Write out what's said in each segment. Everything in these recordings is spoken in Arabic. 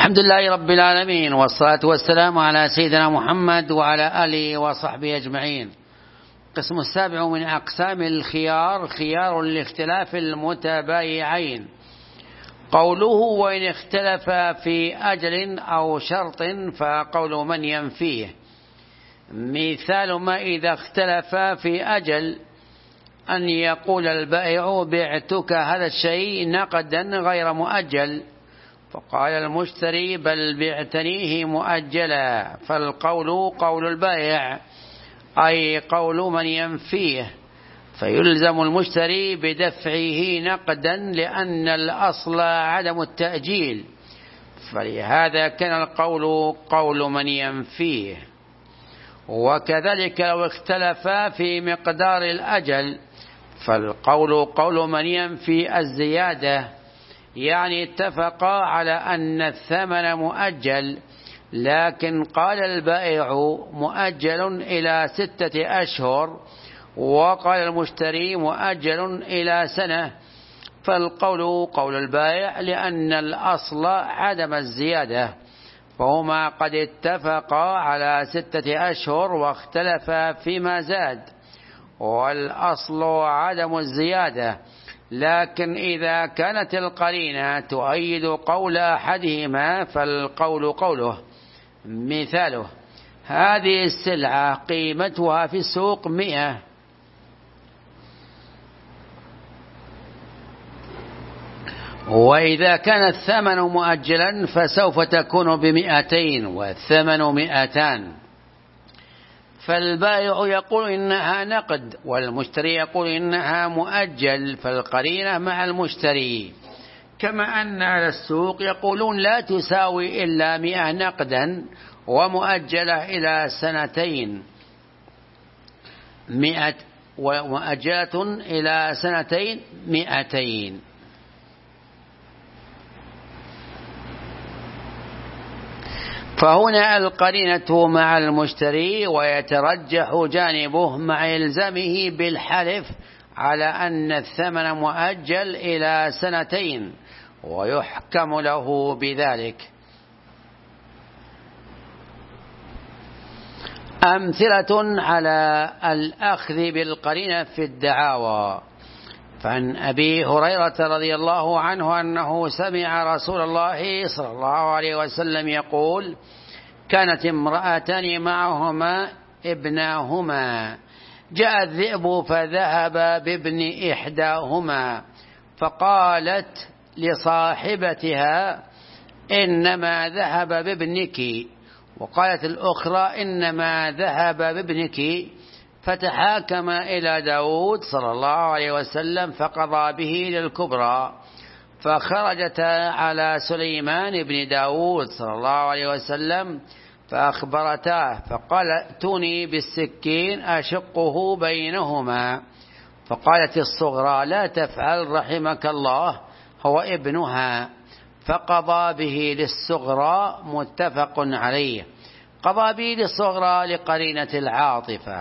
الحمد لله رب العالمين، والصلاة والسلام على سيدنا محمد وعلى آله وصحبه أجمعين. القسم السابع من أقسام الخيار: خيار لاختلاف المتبايعين. قوله: وإن اختلف في أجل أو شرط، فقول من ينفيه. مثال ما إذا اختلف في أجل: أن يقول البائع: بعتك هذا الشيء نقدا غير مؤجل، فقال المشتري: بل بعتنيه مؤجلا، فالقول قول البائع، أي قول من ينفيه، فيلزم المشتري بدفعه نقدا، لأن الأصل عدم التأجيل، فلهذا كان القول قول من ينفيه. وكذلك لو اختلف في مقدار الأجل، فالقول قول من ينفي الزيادة، يعني اتفقا على أن الثمن مؤجل، لكن قال البائع مؤجل إلى 6 أشهر، وقال المشتري مؤجل إلى سنة، فالقول قول البائع، لأن الأصل عدم الزيادة، فهما قد اتفقا على 6 أشهر واختلفا فيما زاد، والأصل عدم الزيادة. لكن إذا كانت القرينة تؤيد قول أحدهما، فالقول قوله. مثاله: هذه السلعة قيمتها في السوق 100، وإذا كان الثمن مؤجلا فسوف تكون ب200 والثمن 200. فالبائع يقول إنها نقد، والمشتري يقول إنها مؤجل، فالقرينة مع المشتري. كما أن على السوق يقولون لا تساوي إلا 100 نقدا، ومؤجلة إلى 2 سنين، ومؤجلة إلى 2 200. فهنا القرينة مع المشتري، ويترجح جانبه مع إلزامه بالحلف على أن الثمن مؤجل إلى 2 ويحكم له بذلك. أمثلة على الأخذ بالقرينة في الدعاوى: فعن أبي هريرة رضي الله عنه أنه سمع رسول الله صلى الله عليه وسلم يقول: كانت امرأتان معهما ابناهما، جاء الذئب فذهب بابن إحداهما، فقالت لصاحبتها: إنما ذهب بابنك، وقالت الأخرى: إنما ذهب بابنك. فتحاكم إلى داود صلى الله عليه وسلم فقضى به للكبرى، فخرجتا على سليمان بن داود صلى الله عليه وسلم فأخبرتاه، فقال: ائتوني بالسكين أشقه بينهما. فقالت الصغرى: لا تفعل رحمك الله، هو ابنها، فقضى به للصغرى. متفق عليه. قضى به للصغرى لقرينة العاطفة.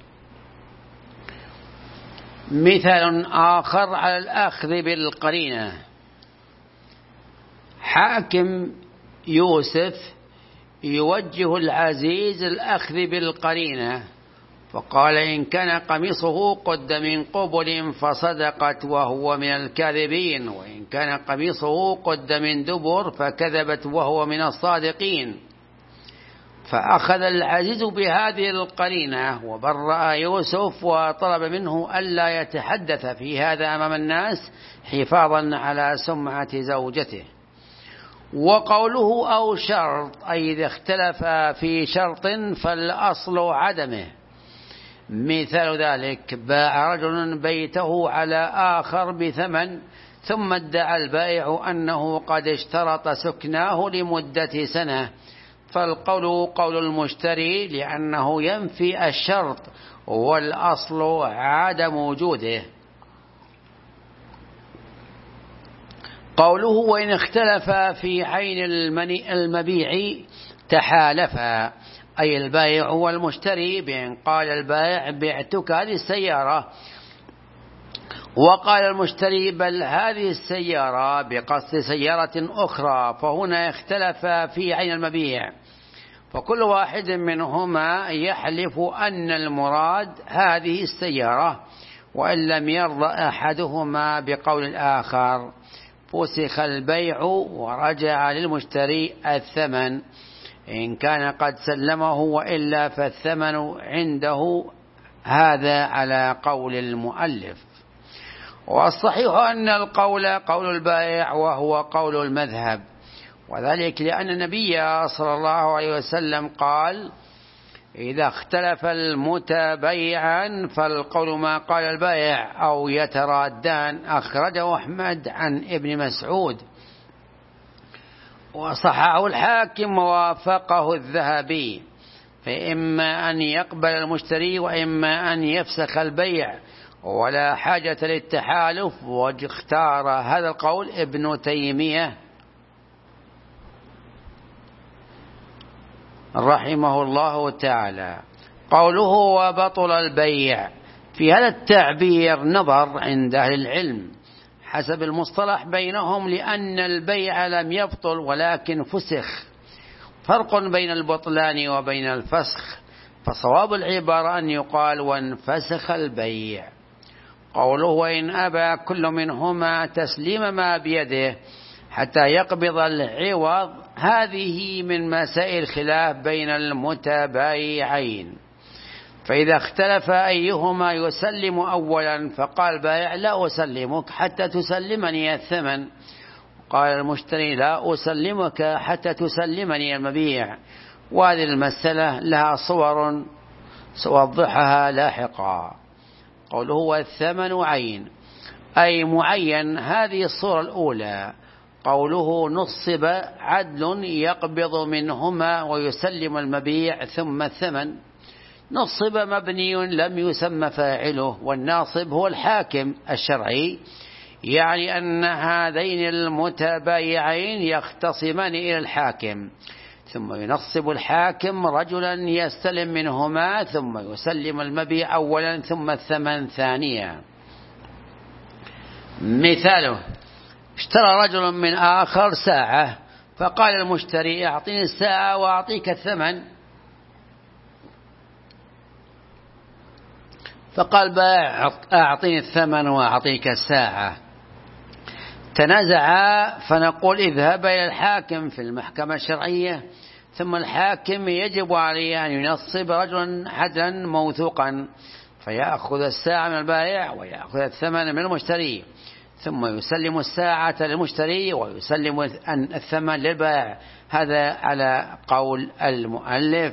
مثال آخر على الأخذ بالقرينة: حاكم يوسف يوجه العزيز الأخذ بالقرينة، فقال: إن كان قميصه قد من قبل فصدقت وهو من الكاذبين، وإن كان قميصه قد من دبر فكذبت وهو من الصادقين. فأخذ العزيز بهذه القرينة وبرأ يوسف، وطلب منه ألا يتحدث في هذا أمام الناس حفاظا على سمعة زوجته. وقوله أو شرط، أي إذا اختلف في شرط فالأصل عدمه. مثال ذلك: باع رجل بيته على آخر بثمن، ثم ادعى البائع أنه قد اشترط سكناه لمدة سنة، فالقول قول المشتري، لأنه ينفي الشرط، والأصل عدم وجوده. قوله: وإن اختلف في عين المبيع تحالفا، أي البائع والمشتري، بأن قال البائع: بعتك هذه السيارة، وقال المشتري بل هذه السيارة بقصد سيارة أخرى، فهنا اختلف في عين المبيع، فكل واحد منهما يحلف أن المراد هذه السيارة، وإن لم يرضى أحدهما بقول الآخر فسخ البيع ورجع للمشتري الثمن إن كان قد سلمه، وإلا فالثمن عنده. هذا على قول المؤلف. والصحيح أن القول قول البائع وهو قول المذهب، وذلك لأن النبي صلى الله عليه وسلم قال إذا اختلف المتبايعان فالقول ما قال البائع أو يترادان. أخرجه أحمد عن ابن مسعود وصححه الحاكم ووافقه الذهبي، فإما أن يقبل المشتري وإما أن يفسخ البيع ولا حاجة للتحالف. واختار هذا القول ابن تيمية رحمه الله تعالى. قوله وبطل البيع، في هذا التعبير نظر عند أهل العلم حسب المصطلح بينهم، لأن البيع لم يبطل ولكن فسخ، فرق بين البطلان وبين الفسخ، فصواب العبارة أن يقال وانفسخ البيع. قوله وإن أبى كل منهما تسليم ما بيده حتى يقبض العوض، هذه من مسائل الخلاف بين المتبايعين، فإذا اختلف أيهما يسلم أولا فقال البائع لا أسلمك حتى تسلمني الثمن، قال المشتري لا أسلمك حتى تسلمني المبيع. وهذه المسألة لها صور سأوضحها لاحقا. قوله هو الثمن عين أي معين، هذه الصورة الأولى. قوله نصب عدل يقبض منهما ويسلم المبيع ثم الثمن. نصب مبني لم يسمى فاعله، والناصب هو الحاكم الشرعي، يعني أن هذين المتبايعين يختصمان إلى الحاكم، ثم ينصب الحاكم رجلا يستلم منهما ثم يسلم المبيع أولا ثم الثمن ثانيا. مثاله اشترى رجل من آخر ساعة، فقال المشتري أعطيني الساعة وأعطيك الثمن، فقال بائع أعطيني الثمن وأعطيك الساعة. تنازعا، فنقول اذهب إلى الحاكم في المحكمة الشرعية، ثم الحاكم يجب عليه أن ينصب رجلا عدلا موثوقا فيأخذ الساعة من البائع ويأخذ الثمن من المشتري، ثم يسلم الساعة للمشتري ويسلم الثمن للبائع. هذا على قول المؤلف.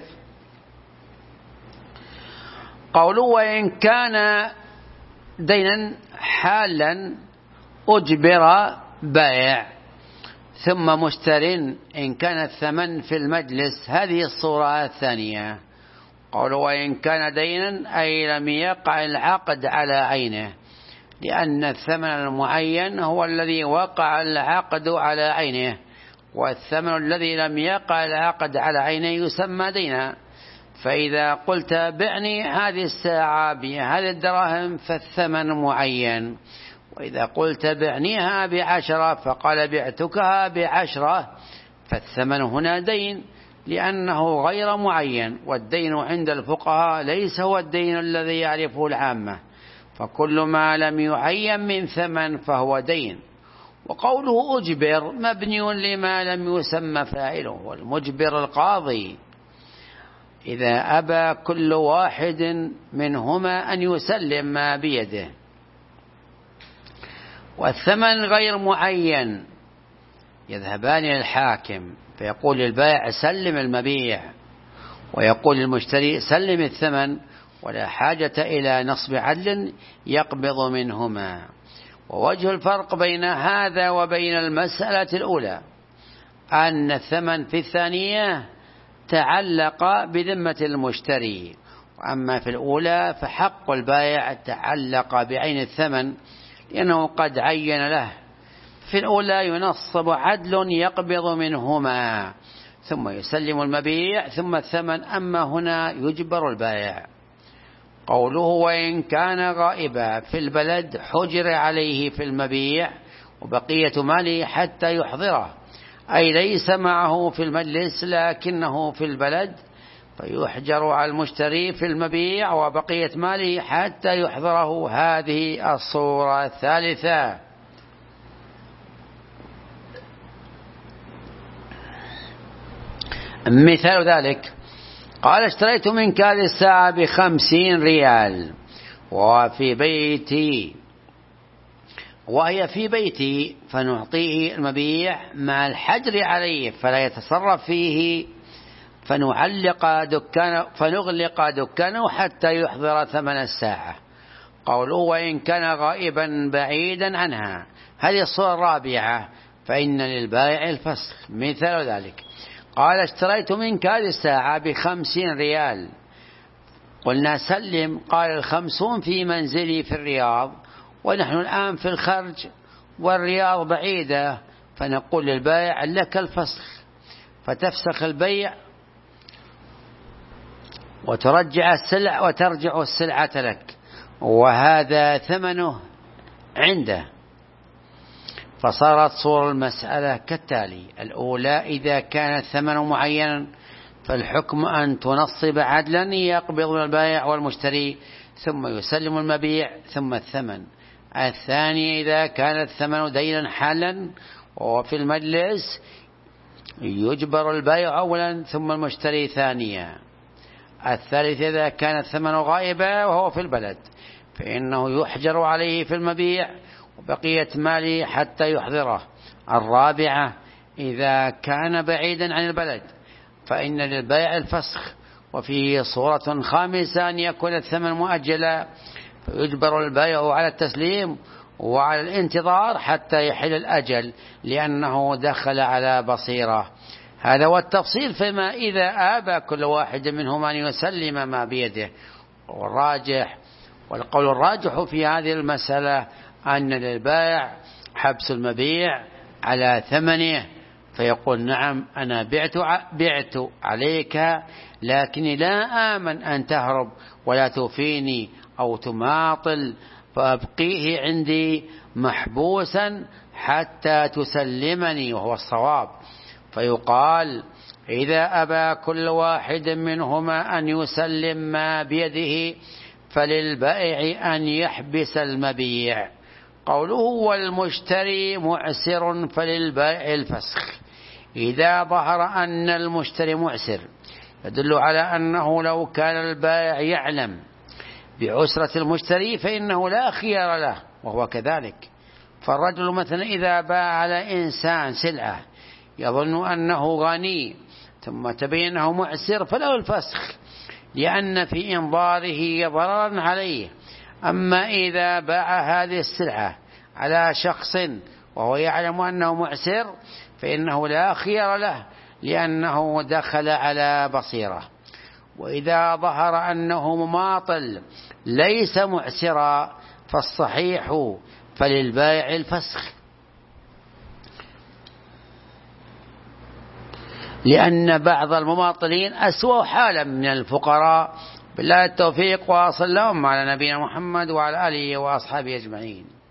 قوله وإن كان دينا حالا أجبر بائع ثم مشتر إن كان الثمن في المجلس، هذه الصورة الثانية. قوله وإن كان دينا أي لم يقع العقد على عينه، لأن الثمن المعين هو الذي وقع العقد على عينه، والثمن الذي لم يقع العقد على عينه يسمى دينا. فإذا قلت بعني هذه الساعة بهذه الدراهم فالثمن معين، وإذا قلت بعنيها ب10 فقال بعتكها ب10 فالثمن هنا دين، لأنه غير معين، والدين عند الفقهاء ليس هو الدين الذي يعرفه العامة، فكل ما لم يعين من ثمن فهو دين. وقوله أجبر مبني لما لم يسمى فاعله، والمجبر القاضي إذا أبى كل واحد منهما أن يسلم ما بيده. والثمن غير معين، يذهبان إلى الحاكم فيقول البائع سلم المبيع، ويقول المشتري سلم الثمن، ولا حاجة إلى نصب عدل يقبض منهما. ووجه الفرق بين هذا وبين المسألة الأولى أن الثمن في الثانية تعلق بذمة المشتري، وأما في الأولى فحق البائع تعلق بعين الثمن لأنه قد عين له. في الأولى ينصب عدل يقبض منهما ثم يسلم المبيع ثم الثمن، أما هنا يجبر البائع. قوله وإن كان غائبا في البلد حجر عليه في المبيع وبقية ماله حتى يحضره، أي ليس معه في المجلس لكنه في البلد، فيحجر على المشتري في المبيع وبقية ماله حتى يحضره. هذه الصورة الثالثة. مثال ذلك قال اشتريت منك هذه الساعة ب50 ريال وهي في بيتي، فنعطيه المبيع مع الحجر عليه فلا يتصرف فيه، فنغلق دكانه حتى يحضر ثمن الساعة. قوله وإن كان غائبا بعيدا عنها. هذه الصورة الرابعة، فإن للبائع الفسخ. مثال ذلك قال اشتريت منك هذه الساعة ب50 ريال، قلنا سلم، قال 50 في منزلي في الرياض ونحن الآن في الخرج والرياض بعيدة، فنقول للبائع لك الفسخ، فتفسخ البيع وترجع السلعة لك، وهذا ثمنه عنده. فصارت صور المسألة كالتالي: الأولى إذا كان الثمن معينا فالحكم أن تنصب عدلا يقبض من البائع والمشتري ثم يسلم المبيع ثم الثمن. الثاني إذا كان الثمن دينا حالا وفي المجلس يجبر البائع أولا ثم المشتري ثانيا. الثالث إذا كان الثمن غائبا وهو في البلد فإنه يحجر عليه في المبيع وبقية ماله حتى يحضره. الرابعة إذا كان بعيدا عن البلد فإن للبائع الفسخ. وفيه صورة خامسة أن يكون الثمن مؤجلا فيجبر البائع على التسليم وعلى الانتظار حتى يحل الأجل لأنه دخل على بصيرة. هذا هو التفصيل فيما إذا أبى كل واحد منهما أن يسلم ما بيده. والقول الراجح في هذه المسألة أن للبائع حبس المبيع على ثمنه، فيقول نعم أنا بعت عليك لكني لا آمن أن تهرب ولا توفيني أو تماطل، فأبقيه عندي محبوسا حتى تسلمني، وهو الصواب. فيقال إذا أبى كل واحد منهما أن يسلم ما بيده فللبائع أن يحبس المبيع. قوله والمشتري معسر فللبائع الفسخ. إذا ظهر أن المشتري معسر يدل على أنه لو كان البائع يعلم بعسرة المشتري فإنه لا خيار له، وهو كذلك. فالرجل مثلا إذا باع على إنسان سلعة يظن أنه غني ثم تبين أنه معسر فله الفسخ لأن في إنظاره ضررا عليه. أما إذا باع هذه السلعة على شخص وهو يعلم أنه معسر فإنه لا خيار له لأنه دخل على بصيرة. وإذا ظهر أنه مماطل ليس معسرا فالصحيح فللبائع الفسخ، لأن بعض المماطلين أسوأ حالا من الفقراء. بالله التوفيق، وصلى اللهم على نبينا محمد وعلى آله وأصحابه أجمعين.